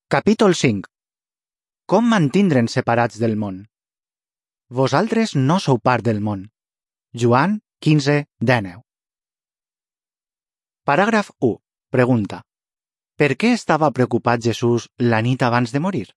Capítol 5. Com mantindre'n separats del món? Vosaltres no sou part del món. Joan 15:19. Paràgraf 1. Pregunta. Per què estava preocupat Jesús la nit abans de morir?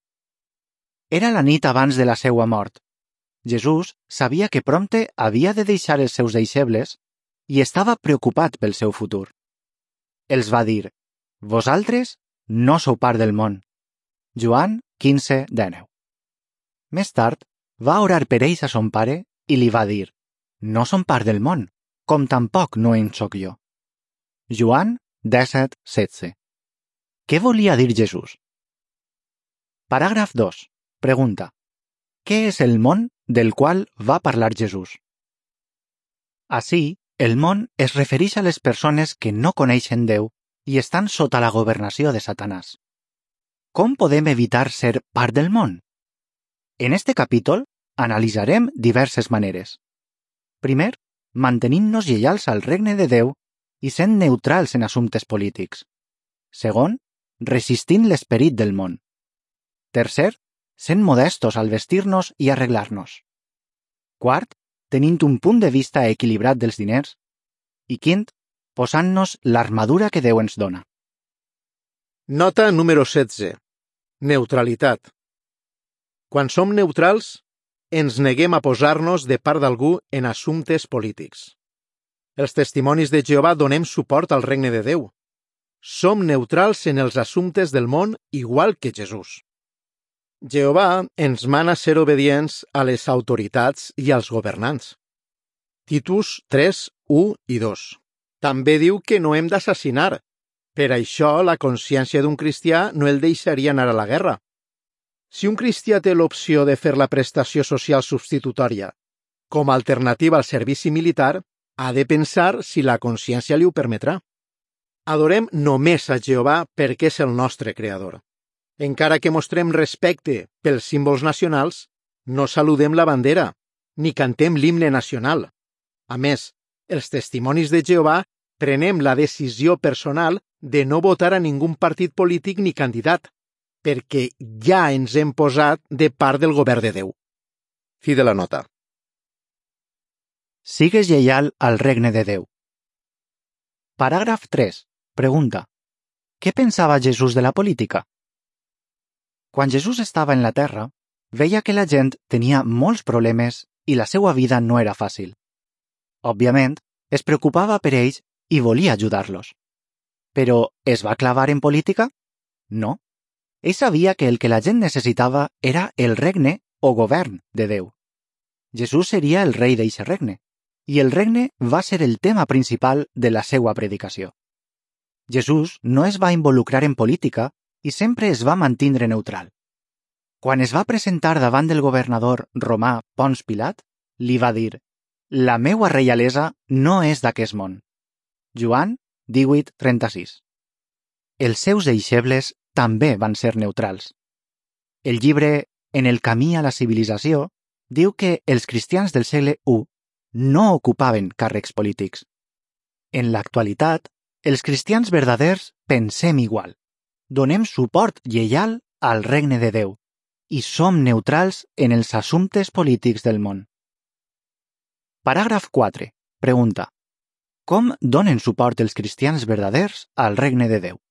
Era la nit abans de la seua mort. Jesús sabia que prompte havia de deixar els seus deixebles i estava preocupat pel seu futur. Els va dir: vosaltres no sou part del món. Joan 15:19. Més tard, va orar per ells a son pare i li va dir: no són part del món, com tampoc no en sóc jo. Joan 17:16. Què volia dir Jesús? Paràgraf 2. Pregunta. Què és el món del qual va parlar Jesús? Ací, el món es refereix a les persones que no coneixen Déu i estan sota la governació de Satanàs. Com podem evitar ser part del món? En este capítol analitzarem diverses maneres. Primer, mantenint-nos lleials al regne de Déu i sent neutrals en assumptes polítics. Segon, resistint l'esperit del món. Tercer, sent modestos al vestir-nos i arreglar-nos. Quart, tenint un punt de vista equilibrat dels diners. I quint, posant-nos l'armadura que Déu ens dona. Nota número 16. Neutralitat. Quan som neutrals, ens neguem a posar-nos de part d'algú en assumptes polítics. Els testimonis de Jehovà donem suport al regne de Déu. Som neutrals en els assumptes del món igual que Jesús. Jehovà ens mana ser obedients a les autoritats i als governants. Titus 3, 1 i 2. També diu que no hem d'assassinar. Per això, la consciència d'un cristià no el deixaria anar a la guerra. Si un cristià té l'opció de fer la prestació social substitutòria com a alternativa al servici militar, ha de pensar si la consciència li ho permetrà. Adorem només a Jehovà perquè és el nostre creador. Encara que mostrem respecte pels símbols nacionals, no saludem la bandera, ni cantem l'himne nacional. A més, els testimonis de Jehovà prenem la decisió personal de no votar a ningú partit polític ni candidat, perquè ja ens hem posat de part del govern de Déu. Fi de la nota. Sigues lleial al regne de Déu. Paràgraf 3. Pregunta. Què pensava Jesús de la política? Quan Jesús estava en la terra, veia que la gent tenia molts problemes i la seva vida no era fàcil. Òbviament, es preocupava per ells i volia ajudar-los. Però es va clavar en política? No. Ell sabia que el que la gent necessitava era el regne o govern de Déu. Jesús seria el rei d'eixe regne, i el regne va ser el tema principal de la seva predicació. Jesús no es va involucrar en política i sempre es va mantindre neutral. Quan es va presentar davant del governador romà Pons Pilat, li va dir: «La meua reialesa no és d'aquest món». Joan 18:36. Els seus deixebles també van ser neutrals. El llibre En el camí a la civilització diu que els cristians del segle I no ocupaven càrrecs polítics. En l'actualitat, els cristians verdaders pensem igual. Donem suport lleial al regne de Déu i som neutrals en els assumptes polítics del món. Paràgraf 4. Pregunta. Com donen suport els cristians verdaders al regne de Déu?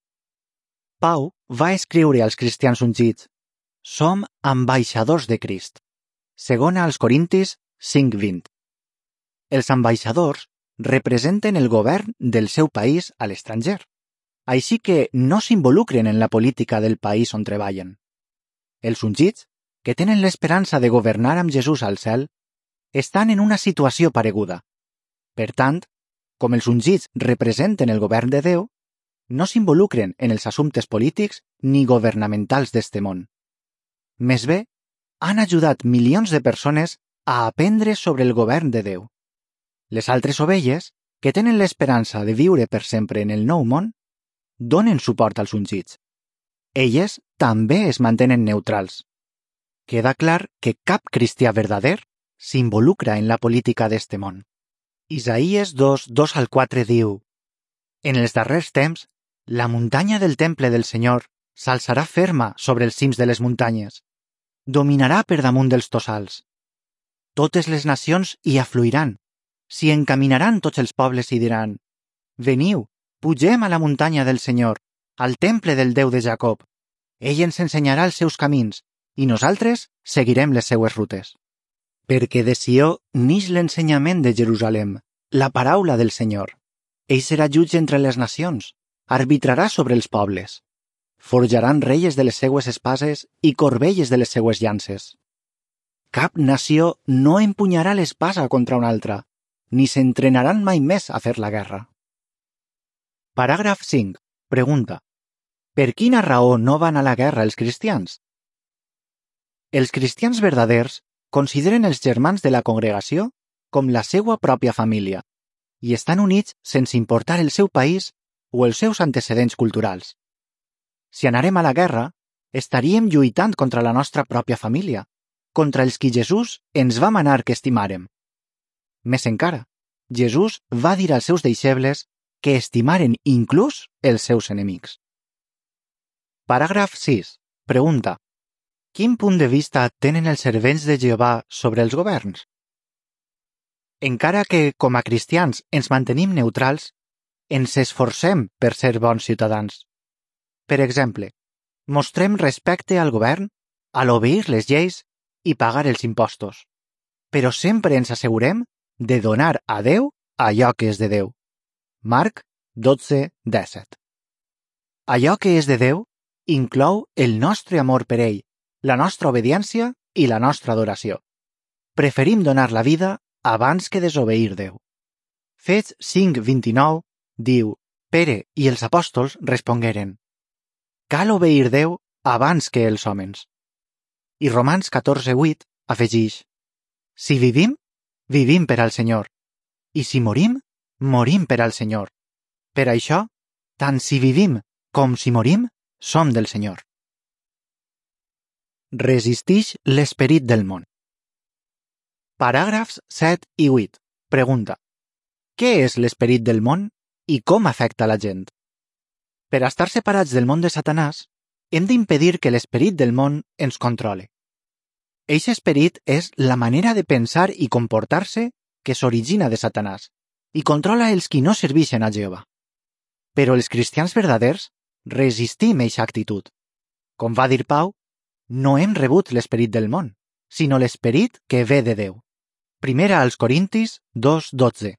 Pau va escriure als cristians ungits: som ambaixadors de Crist. Segona als Corintis 5:20. Els ambaixadors representen el govern del seu país a l'estranger, així que no s'involucren en la política del país on treballen. Els ungits, que tenen l'esperança de governar amb Jesús al cel, estan en una situació pareguda. Per tant, com els ungits representen el govern de Déu, no s'involucren en els assumptes polítics ni governamentals d'este món. Més bé, han ajudat milions de persones a aprendre sobre el govern de Déu. Les altres ovelles, que tenen l'esperança de viure per sempre en el nou món, donen suport als ungits. Elles també es mantenen neutrals. Queda clar que cap cristià verdader s'involucra en la política d'este món. Isaïes 2:2-4 diu: En els darrers temps, la muntanya del temple del Senyor s'alçarà ferma sobre els cims de les muntanyes. Dominarà per damunt dels tossals. Totes les nacions hi afluiran. S'hi encaminaran tots els pobles i diran: «Veniu, pugem a la muntanya del Senyor, al temple del Déu de Jacob. Ell ens ensenyarà els seus camins, i nosaltres seguirem les seues rutes». Perquè de Sió nix l'ensenyament de Jerusalem, la paraula del Senyor. Ell serà jutge entre les nacions, arbitrarà sobre els pobles. Forjaran reies de les seues espases i corbelles de les seues llances. Cap nació no empunyarà l'espasa contra una altra, ni s'entrenaran mai més a fer la guerra. Paràgraf 5. Pregunta: per quina raó no van a la guerra els cristians? Els cristians verdaders consideren els germans de la congregació com la seva pròpia família i estan units sense importar el seu país o els seus antecedents culturals. Si anarem a la guerra, estaríem lluitant contra la nostra pròpia família, contra els qui Jesús ens va manar que estimàrem. Més encara, Jesús va dir als seus deixebles que estimaren inclús els seus enemics. Paràgraf 6. Pregunta: quin punt de vista tenen els servents de Jehovà sobre els governs? Encara que, com a cristians, ens mantenim neutrals, ens esforcem per ser bons ciutadans. Per exemple, mostrem respecte al govern, a l'obeir les lleis i pagar els impostos. Però sempre ens assegurem de donar a Déu allò que és de Déu. Marc 12:17. Allò que és de Déu inclou el nostre amor per ell, la nostra obediència i la nostra adoració. Preferim donar la vida abans que desobeir Déu. Fets 5:29 diu: Pere i els apòstols respongueren: cal obeir Déu abans que els hòmens. I Romans 14:8 afegix: si vivim, vivim per al Senyor, i si morim, morim per al Senyor. Per això, tant si vivim com si morim, som del Senyor. Resistix l'esperit del món. Paràgrafs 7 i 8. Pregunta: què és l'esperit del món i com afecta la gent? Per a estar separats del món de Satanàs, hem d'impedir que l'esperit del món ens controle. Eixe esperit és la manera de pensar i comportar-se que s'origina de Satanàs i controla els qui no serveixen a Jehovà. Però els cristians verdaders resistim eixa actitud. Com va dir Pau, no hem rebut l'esperit del món, sinó l'esperit que ve de Déu. Primera als Corintis 2:12.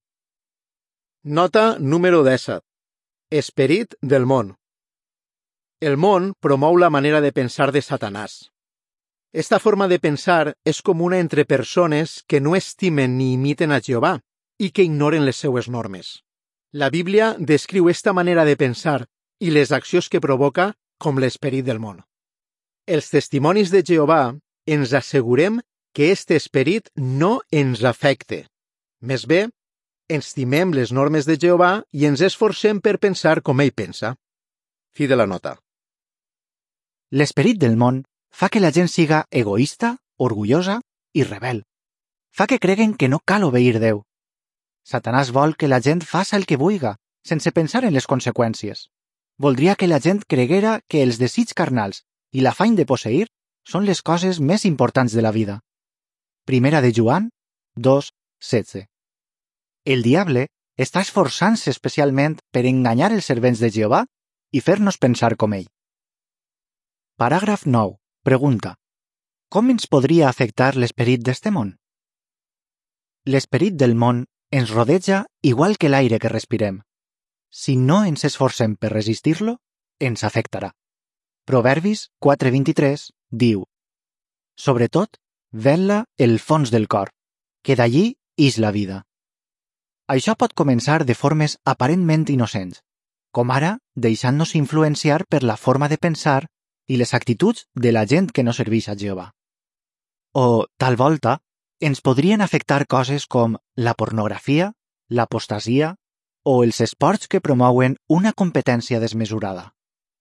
Nota número 17. Esperit del món. El món promou la manera de pensar de Satanàs. Esta forma de pensar és comuna entre persones que no estimen ni imiten a Jehovà i que ignoren les seues normes. La Bíblia descriu esta manera de pensar i les accions que provoca com l'esperit del món. Els testimonis de Jehovà ens assegurem que este esperit no ens afecte. Més bé, estimem les normes de Jehovà i ens esforcem per pensar com ell pensa. Fi de la nota. L'esperit del món fa que la gent siga egoista, orgullosa i rebel. Fa que creguen que no cal obeir Déu. Satanàs vol que la gent faça el que vulga, sense pensar en les conseqüències. Voldria que la gent creguera que els desigs carnals i l'afany de posseir són les coses més importants de la vida. Primera de Joan 2:16. El diable està esforçant-se especialment per enganyar els servents de Jehovà i fer-nos pensar com ell. Paràgraf 9. Pregunta: com ens podria afectar l'esperit d'este món? L'esperit del món ens rodeja igual que l'aire que respirem. Si no ens esforcem per resistir-lo, ens afectarà. Proverbis 4:23 diu: sobretot, vel·la el fons del cor, que d'allí ix la vida. Això pot començar de formes aparentment innocents, com ara deixant-nos influenciar per la forma de pensar i les actituds de la gent que no serveix a Jehovà. O, tal volta, ens podrien afectar coses com la pornografia, l'apostasia o els esports que promouen una competència desmesurada.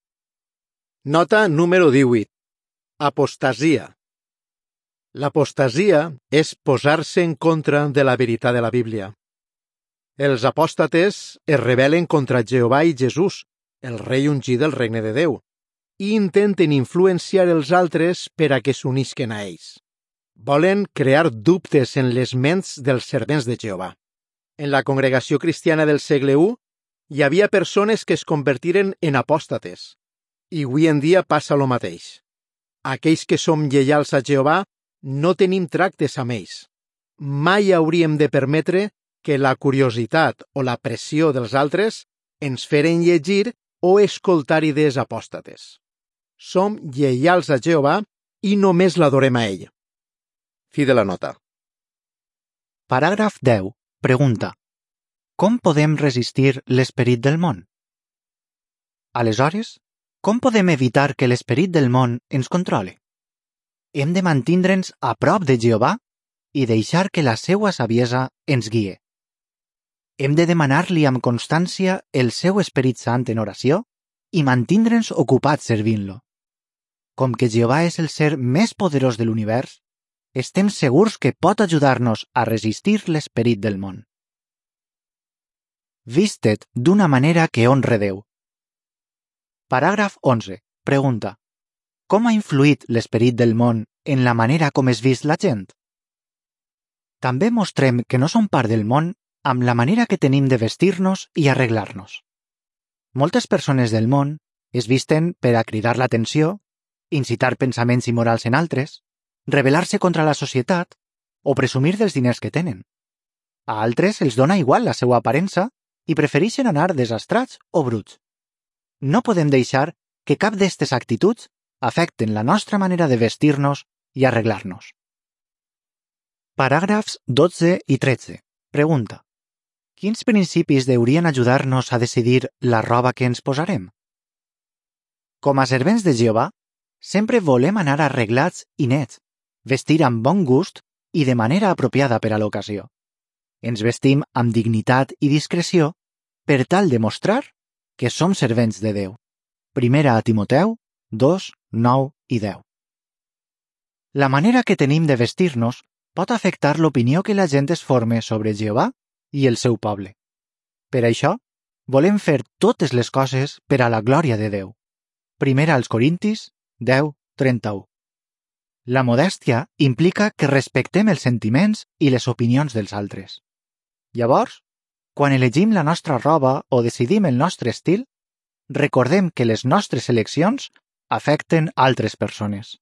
Nota número 18. Apostasia. L'apostasia és posar-se en contra de la veritat de la Bíblia. Els apòstates es rebel·len contra Jehovà i Jesús, el rei ungit del regne de Déu, i intenten influenciar els altres per a que s'unisquen a ells. Volen crear dubtes en les ments dels servents de Jehovà. En la congregació cristiana del segle I hi havia persones que es convertiren en apòstates, i avui en dia passa el mateix. Aquells que som lleials a Jehovà no tenim tractes amb ells. Mai hauríem de permetre que la curiositat o la pressió dels altres ens feren llegir o escoltar idees apòstates. Som lleials a Jehovà i només l'adorem a ell. Fi de la nota. Paràgraf 10. Pregunta. Com podem resistir l'esperit del món? Aleshores, com podem evitar que l'esperit del món ens controle? Hem de mantindre'ns a prop de Jehovà i deixar que la seua saviesa ens guie. Hem de demanar-li amb constància el seu Esperit Sant en oració i mantindre'ns ocupats servint-lo. Com que Jehovà és el ser més poderós de l'univers, estem segurs que pot ajudar-nos a resistir l'esperit del món. Vist-te't d'una manera que honre Déu. Paràgraf 11. Pregunta. Com ha influït l'esperit del món en la manera com és vist la gent? També mostrem que no som part del món amb la manera que tenim de vestir-nos i arreglar-nos. Moltes persones del món es visten per a cridar l'atenció, incitar pensaments immorals en altres, rebel·lar-se contra la societat o presumir dels diners que tenen. A altres els dona igual la seva aparença i prefereixen anar desastrats o bruts. No podem deixar que cap d'estes actituds afecten la nostra manera de vestir-nos i arreglar-nos. Paràgrafs 12 i 13. Pregunta. Quins principis deurien ajudar-nos a decidir la roba que ens posarem? Com a servents de Jehovà, sempre volem anar arreglats i nets, vestir amb bon gust i de manera apropiada per a l'ocasió. Ens vestim amb dignitat i discreció per tal de mostrar que som servents de Déu. Primera a Timoteu 2, 9 i 10. La manera que tenim de vestir-nos pot afectar l'opinió que la gent es forme sobre Jehovà i el seu poble. Per això, volem fer totes les coses per a la glòria de Déu. Primera als Corintis 10, 31. La modèstia implica que respectem els sentiments i les opinions dels altres. Llavors, quan elegim la nostra roba o decidim el nostre estil, recordem que les nostres eleccions afecten altres persones.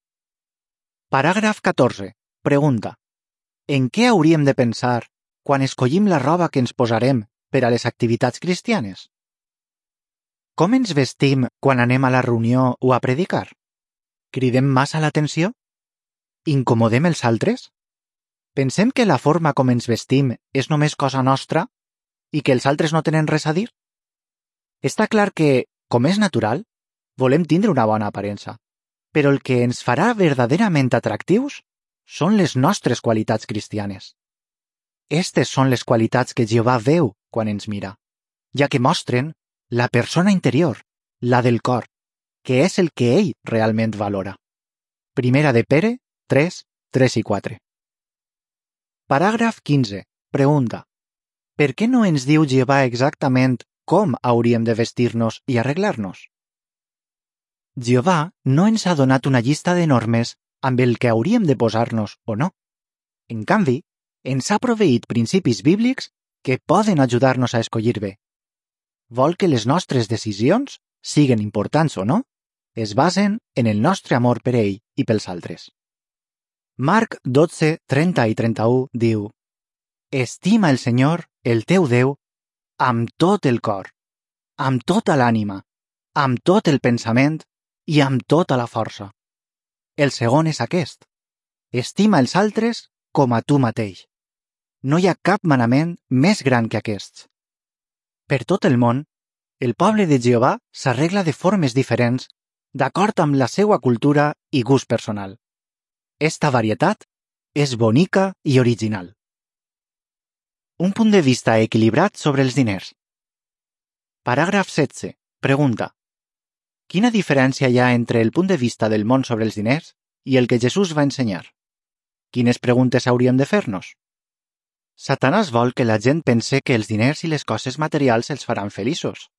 Paràgraf 14. Pregunta. En què hauríem de pensar quan escollim la roba que ens posarem per a les activitats cristianes? Com ens vestim quan anem a la reunió o a predicar? Cridem massa l'atenció? Incomodem els altres? Pensem que la forma com ens vestim és només cosa nostra i que els altres no tenen res a dir? Està clar que, com és natural, volem tindre una bona aparença, però el que ens farà verdaderament atractius són les nostres qualitats cristianes. Estes són les qualitats que Jehovà veu quan ens mira, ja que mostren la persona interior, la del cor, que és el que ell realment valora. Primera de Pere 3, 3 i 4. Paràgraf 15. Pregunta. Per què no ens diu Jehovà exactament com hauríem de vestir-nos i arreglar-nos? Jehovà no ens ha donat una llista de normes amb el que hauríem de posar-nos o no. En canvi, ens ha proveït principis bíblics que poden ajudar-nos a escollir bé. Vol que les nostres decisions, siguen importants o no, es basen en el nostre amor per ell i pels altres. Marc 12, 30 i 31 diu: Estima el Senyor, el teu Déu, amb tot el cor, amb tota l'ànima, amb tot el pensament i amb tota la força. El segon és aquest: estima els altres com a tu mateix. No hi ha cap manament més gran que aquests. Per tot el món, el poble de Jehovà s'arregla de formes diferents d'acord amb la seva cultura i gust personal. Esta varietat és bonica i original. Un punt de vista equilibrat sobre els diners. Paràgraf 16. Pregunta. Quina diferència hi ha entre el punt de vista del món sobre els diners i el que Jesús va ensenyar? Quines preguntes hauríem de fer-nos? Satanàs vol que la gent pense que els diners i les coses materials els faran feliços.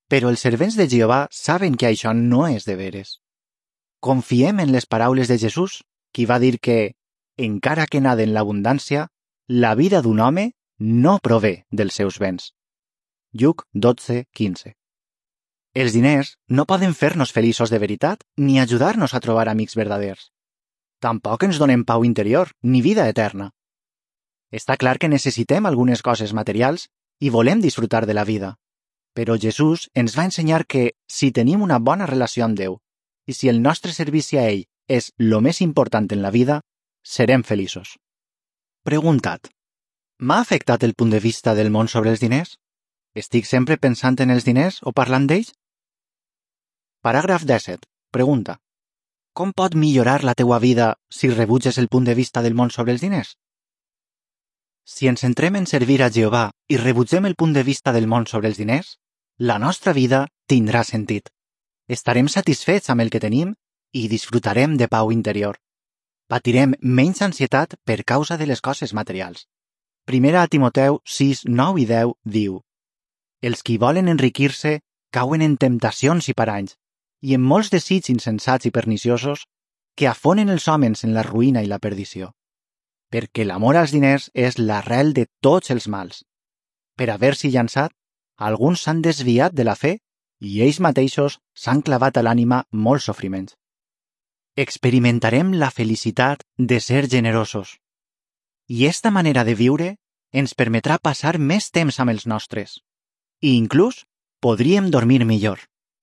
Però els servents de Jehovà saben que això no és de veres. Confiem en les paraules de Jesús, qui va dir que, encara que nada en l'abundància, la vida d'un home no prové dels seus béns. Lluc 12:15. Els diners no poden fer-nos feliços de veritat ni ajudar-nos a trobar amics verdaders. Tampoc ens donen pau interior ni vida eterna. Està clar que necessitem algunes coses materials i volem disfrutar de la vida. Però Jesús ens va ensenyar que, si tenim una bona relació amb Déu i si el nostre servici a ell és lo més important en la vida, serem feliços. Preguntat. M'ha afectat el punt de vista del món sobre els diners? Estic sempre pensant en els diners o parlant d'ells? Paràgraf 17. Pregunta. Com pot millorar la teua vida si rebutges el punt de vista del món sobre els diners? Si ens centrem en servir a Jehovà i rebutgem el punt de vista del món sobre els diners, la nostra vida tindrà sentit. Estarem satisfets amb el que tenim i disfrutarem de pau interior. Patirem menys ansietat per causa de les coses materials. 1 Timoteu 6, 9 i 10 diu: Els qui volen enriquir-se cauen en temptacions i paranys i en molts desigs insensats i perniciosos que afonen els homes en la ruïna i la perdició. Perquè l'amor als diners és l'arrel de tots els mals. Per haver-s'hi llançat, alguns s'han desviat de la fe i ells mateixos s'han clavat a l'ànima molts sofriments. Experimentarem la felicitat de ser generosos. I esta manera de viure ens permetrà passar més temps amb els nostres. I inclús podríem dormir millor.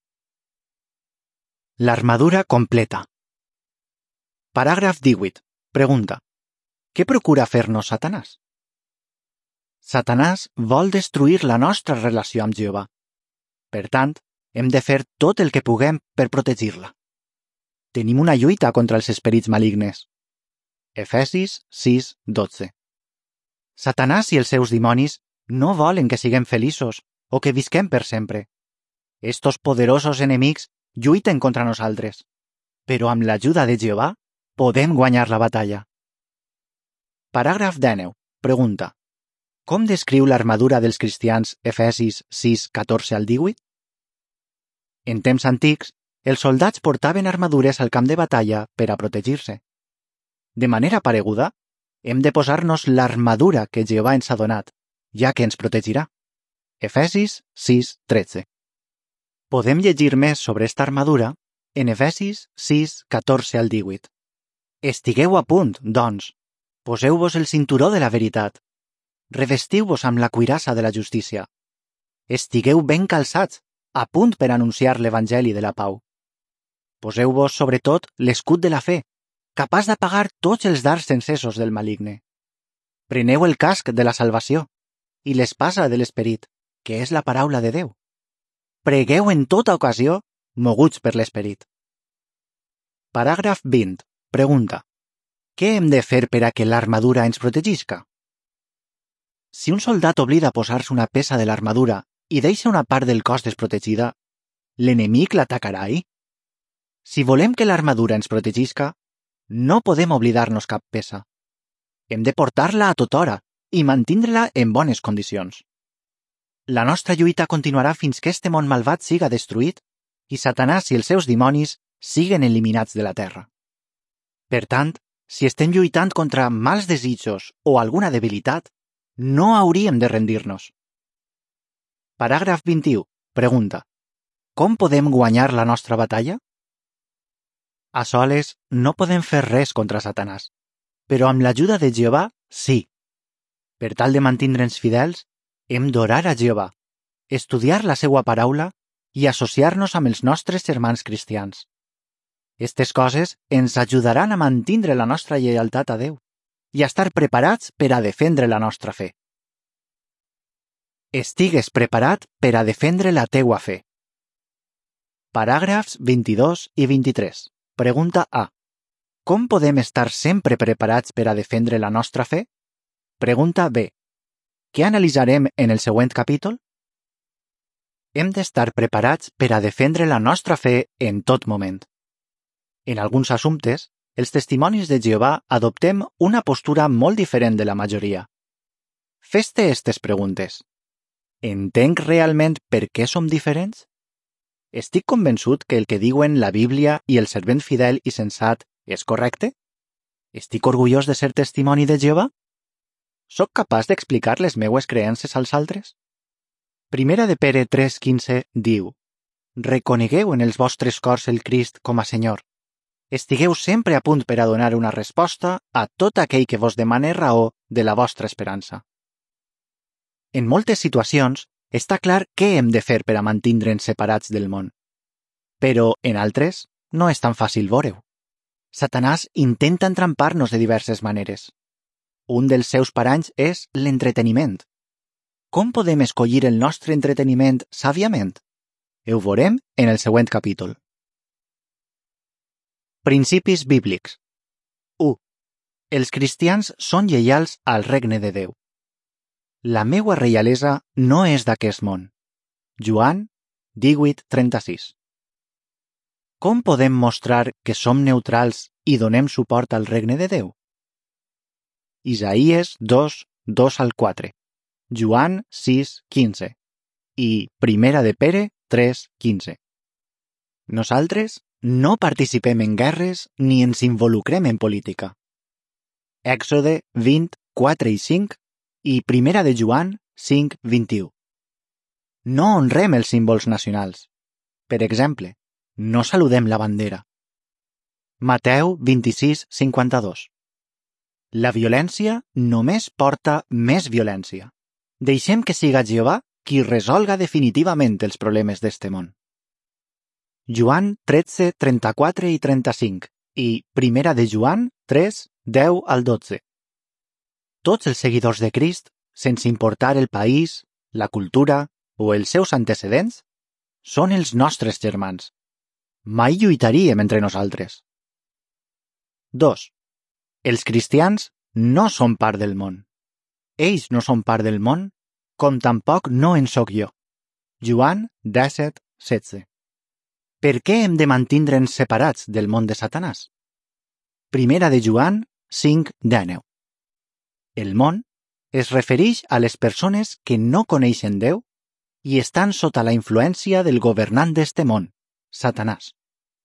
L'armadura completa. Paràgraf 18. Pregunta. Què procura fer-nos Satanàs? Satanàs vol destruir la nostra relació amb Jehovà. Per tant, hem de fer tot el que puguem per protegir-la. Tenim una lluita contra els esperits malignes. Efesis 6:12. Satanàs i els seus dimonis no volen que siguem feliços o que visquem per sempre. Estos poderosos enemics lluiten contra nosaltres, però amb l'ajuda de Jehovà podem guanyar la batalla. Paràgraf 19. Pregunta. Com descriu l'armadura dels cristians Efesis 6:14-18? En temps antics, els soldats portaven armadures al camp de batalla per a protegir-se. De manera pareguda, hem de posar-nos l'armadura que Jehovà ens ha donat, ja que ens protegirà. Efesis 6:13. Podem llegir més sobre esta armadura en Efesis 6:14-18. Estigueu a punt, doncs. Poseu-vos el cinturó de la veritat. Revestiu-vos amb la cuirassa de la justícia. Estigueu ben calçats, a punt per anunciar l'Evangeli de la pau. Poseu-vos, sobretot, l'escut de la fe, capaç d'apagar tots els dards encesos del maligne. Preneu el casc de la salvació i l'espasa de l'esperit, que és la paraula de Déu. Pregueu en tota ocasió, moguts per l'esperit. Paràgraf 20. Pregunta. Què hem de fer per a que l'armadura ens protegisca? Si un soldat oblida posar-se una peça de l'armadura i deixa una part del cos desprotegida, l'enemic l'atacarà ahí. Si volem que l'armadura ens protegisca, no podem oblidar-nos cap peça. Hem de portar-la a tota hora i mantindre-la en bones condicions. La nostra lluita continuarà fins que este món malvat siga destruït i Satanàs i els seus dimonis siguen eliminats de la terra. Per tant, si estem lluitant contra mals desitjos o alguna debilitat, no hauríem de rendir-nos. Paràgraf 21. Pregunta. Com podem guanyar la nostra batalla? A soles no podem fer res contra Satanàs, però amb l'ajuda de Jehovà, sí. Per tal de mantindre'ns fidels, hem d'orar a Jehovà, estudiar la seua paraula i associar-nos amb els nostres germans cristians. Estes coses ens ajudaran a mantindre la nostra lleialtat a Déu i a estar preparats per a defendre la nostra fe. Estigues preparat per a defendre la teua fe. Paràgrafs 22 i 23. Pregunta A. Com podem estar sempre preparats per a defendre la nostra fe? Pregunta B. Què analitzarem en el següent capítol? Hem d'estar preparats per a defendre la nostra fe en tot moment. En alguns assumptes, els testimonis de Jehovà adoptem una postura molt diferent de la majoria. Fes-te estes preguntes. Entenc realment per què som diferents? Estic convençut que el que diuen la Bíblia i el servent fidel i sensat és correcte? Estic orgullós de ser testimoni de Jehovà? Soc capaç d'explicar les meues creences als altres? Primera de Pere 3,15 diu: Reconegueu en els vostres cors el Crist com a Senyor. Estigueu sempre a punt per a donar una resposta a tot aquell que vos demane raó de la vostra esperança. En moltes situacions, està clar què hem de fer per a mantindre'ns separats del món. Però, en altres, no és tan fàcil veure-ho. Satanàs intenta entrampar-nos de diverses maneres. Un dels seus paranys és l'entreteniment. Com podem escollir el nostre entreteniment sàviament? Ho veurem en el següent capítol. Principis bíblics. 1. Els cristians són lleials al regne de Déu. La meua reialesa no és d'aquest món. Joan 18:36. Com podem mostrar que som neutrals i donem suport al regne de Déu? Isaïes 2:2-4, Joan 6:15 i Primera de Pere 3:15. Nosaltres no participem en guerres ni ens involucrem en política. Èxode 20:4-5 i Primera de Joan 5:21. No honrem els símbols nacionals. Per exemple, no saludem la bandera. Mateu 26:52. La violència només porta més violència. Deixem que siga Jehovà qui resolga definitivament els problemes d'este món. Joan 13:34 i 35 i Primera de Joan 3:10-12. Tots els seguidors de Crist, sense importar el país, la cultura o els seus antecedents, són els nostres germans. Mai lluitaríem entre nosaltres. 2. Els cristians no són part del món. Ells no són part del món, com tampoc no en sóc jo. Joan 17:16. Per què hem de mantindre'ns separats del món de Satanàs? Primera de Joan 5:19. El món es refereix a les persones que no coneixen Déu i estan sota la influència del governant d'este món, Satanàs.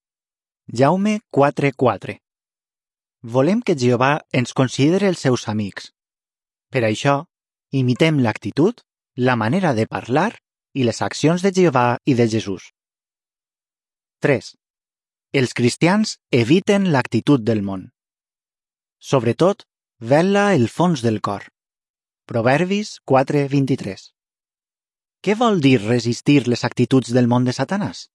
Jaume 4:4. Volem que Jehovà ens considere els seus amics. Per això, imitem l'actitud, la manera de parlar i les accions de Jehovà i de Jesús. 3. Els cristians eviten l'actitud del món. Sobretot, vel·la el fons del cor. Proverbis 4:23. Què vol dir resistir les actituds del món de Satanàs?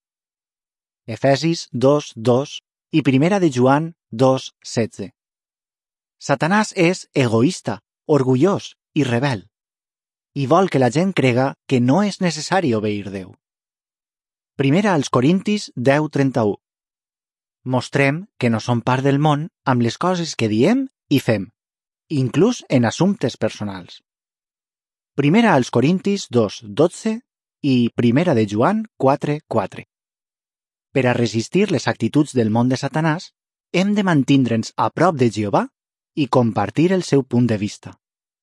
Efesis 2:2 i Primera de Joan 2:16. Satanàs és egoista, orgullós i rebel, i vol que la gent crega que no és necessari obeir Déu. Primera als Corintis 10:31. Mostrem que no som part del món amb les coses que diem i fem, inclús en assumptes personals. Primera als Corintis 2:12 i Primera de Joan 4:4. Per a resistir les actituds del món de Satanàs, hem de mantindre'ns a prop de Jehovà i compartir el seu punt de vista.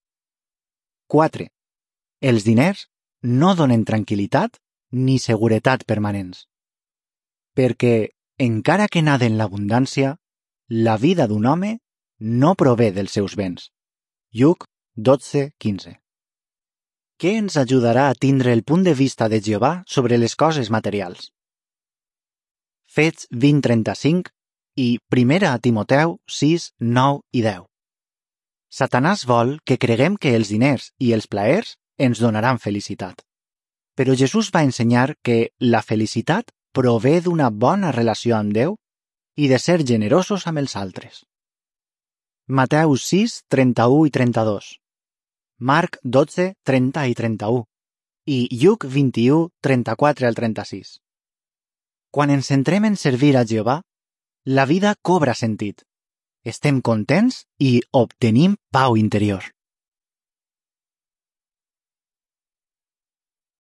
4. Els diners no donen tranquil·litat ni seguretat permanents. Perquè, encara que naden l'abundància, la vida d'un home no prové dels seus béns. Lluc 12:15. Què ens ajudarà a tindre el punt de vista de Jehovà sobre les coses materials? Fets 20:35 i Primera a Timoteu 6:9 i 10. Satanàs vol que creguem que els diners i els plaers ens donaran felicitat. Però Jesús va ensenyar que la felicitat prové d'una bona relació amb Déu i de ser generosos amb els altres. Mateu 6:31 i 32. Marc 12:30 i 31 i Lluc 21:34-36. Quan ens centrem en servir a Jehovà, la vida cobra sentit. Estem contents i obtenim pau interior.